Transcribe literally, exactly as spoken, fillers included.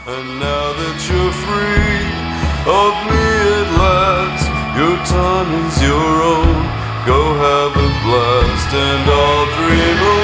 And now that you're free of me at last, your time is your own. Go have a blast, and I'll dream away.